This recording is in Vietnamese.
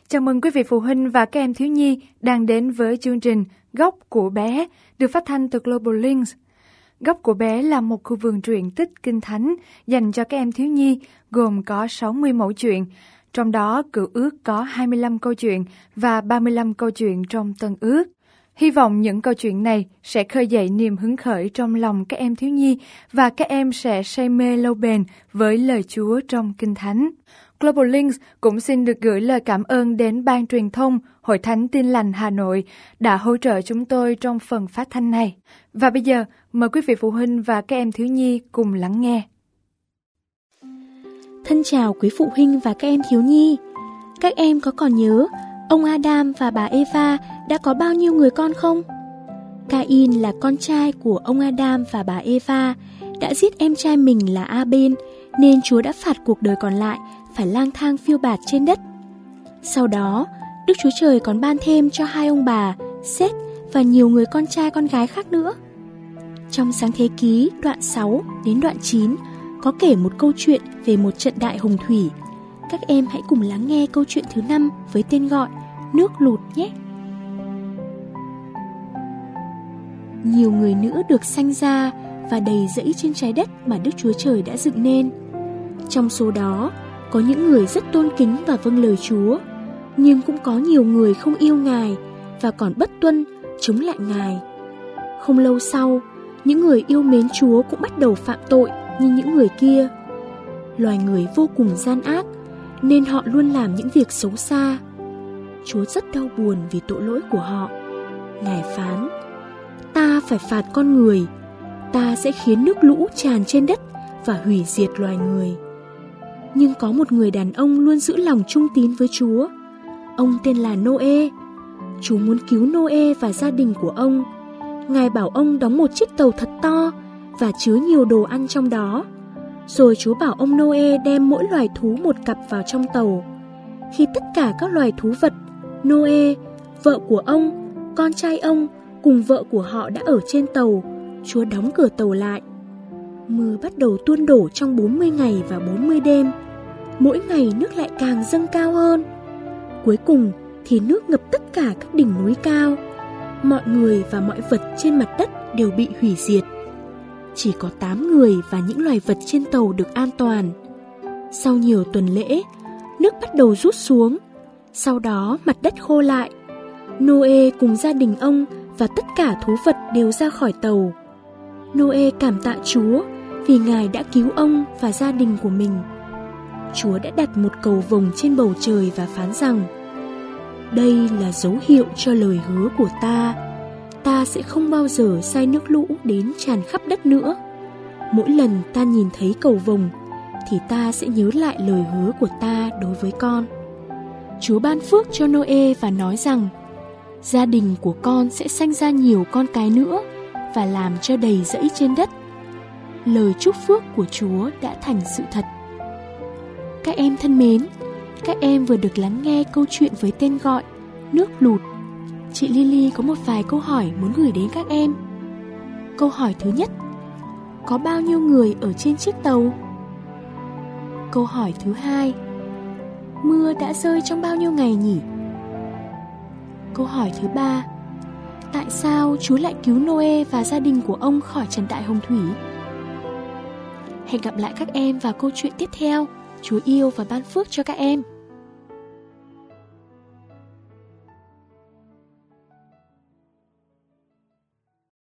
Chào mừng quý vị phụ huynh và các em thiếu nhi đang đến với chương trình Góc của bé được phát thanh từ Global Links. Góc của bé là một khu vườn truyện tích kinh thánh dành cho các em thiếu nhi gồm có 60 mẫu chuyện. Trong đó Cựu Ước có 25 câu chuyện và 35 câu chuyện trong Tân Ước. Hy vọng những câu chuyện này sẽ khơi dậy niềm hứng khởi trong lòng các em thiếu nhi và các em sẽ say mê lâu bền với lời Chúa trong Kinh Thánh. Global Links cũng xin được gửi lời cảm ơn đến Ban Truyền thông Hội Thánh Tin Lành Hà Nội đã hỗ trợ chúng tôi trong phần phát thanh này. Và bây giờ, mời quý vị phụ huynh và các em thiếu nhi cùng lắng nghe. Thân chào quý phụ huynh và các em thiếu nhi. Các em có còn nhớ ông Adam và bà Eva đã có bao nhiêu người con không? Cain là con trai của ông Adam và bà Eva, đã giết em trai mình là Abel, nên Chúa đã phạt cuộc đời còn lại phải lang thang phiêu bạt trên đất. Sau đó, Đức Chúa Trời còn ban thêm cho hai ông bà, Sét và nhiều người con trai con gái khác nữa. Trong Sáng Thế Ký đoạn 6 đến đoạn 9 có kể một câu chuyện về một trận đại hồng thủy. Các em hãy cùng lắng nghe câu chuyện thứ 5 với tên gọi Nước lụt nhé. Nhiều người nữa được sanh ra và đầy rẫy trên trái đất mà Đức Chúa Trời đã dựng nên. Trong số đó, có những người rất tôn kính và vâng lời Chúa, nhưng cũng có nhiều người không yêu Ngài và còn bất tuân, chống lại Ngài. Không lâu sau, những người yêu mến Chúa cũng bắt đầu phạm tội như những người kia. Loài người vô cùng gian ác, nên họ luôn làm những việc xấu xa. Chúa rất đau buồn vì tội lỗi của họ. Ngài phán: ta phải phạt con người, ta sẽ khiến nước lũ tràn trên đất và hủy diệt loài người. Nhưng có một người đàn ông luôn giữ lòng trung tín với Chúa. Ông tên là Noe. Chúa muốn cứu Noe và gia đình của ông. Ngài bảo ông đóng một chiếc tàu thật to và chứa nhiều đồ ăn trong đó. Rồi Chúa bảo ông Noe đem mỗi loài thú một cặp vào trong tàu. Khi tất cả các loài thú vật, Noe, vợ của ông, con trai ông cùng vợ của họ đã ở trên tàu, Chúa đóng cửa tàu lại. Mưa bắt đầu tuôn đổ trong 40 ngày và 40 đêm. Mỗi ngày nước lại càng dâng cao hơn. Cuối cùng thì nước ngập tất cả các đỉnh núi cao. Mọi người và mọi vật trên mặt đất đều bị hủy diệt. Chỉ có 8 người và những loài vật trên tàu được an toàn. Sau nhiều tuần lễ, nước bắt đầu rút xuống. Sau đó mặt đất khô lại. Noe cùng gia đình ông và tất cả thú vật đều ra khỏi tàu. Noe cảm tạ Chúa vì Ngài đã cứu ông và gia đình của mình. Chúa đã đặt một cầu vồng trên bầu trời và phán rằng: đây là dấu hiệu cho lời hứa của ta. Ta sẽ không bao giờ sai nước lũ đến tràn khắp đất nữa. Mỗi lần ta nhìn thấy cầu vồng thì ta sẽ nhớ lại lời hứa của ta đối với con. Chúa ban phước cho Noe và nói rằng gia đình của con sẽ sanh ra nhiều con cái nữa và làm cho đầy rẫy trên đất. Lời chúc phước của Chúa đã thành sự thật. Các em thân mến, các em vừa được lắng nghe câu chuyện với tên gọi Nước lụt. Chị Lily có một vài câu hỏi muốn gửi đến các em. Câu hỏi thứ nhất: có bao nhiêu người ở trên chiếc tàu? Câu hỏi thứ hai: mưa đã rơi trong bao nhiêu ngày nhỉ? Câu hỏi thứ ba: tại sao Chúa lại cứu Noe và gia đình của ông khỏi trận đại hồng thủy? Hẹn gặp lại các em vào câu chuyện tiếp theo. Chúa yêu và ban phước cho các em.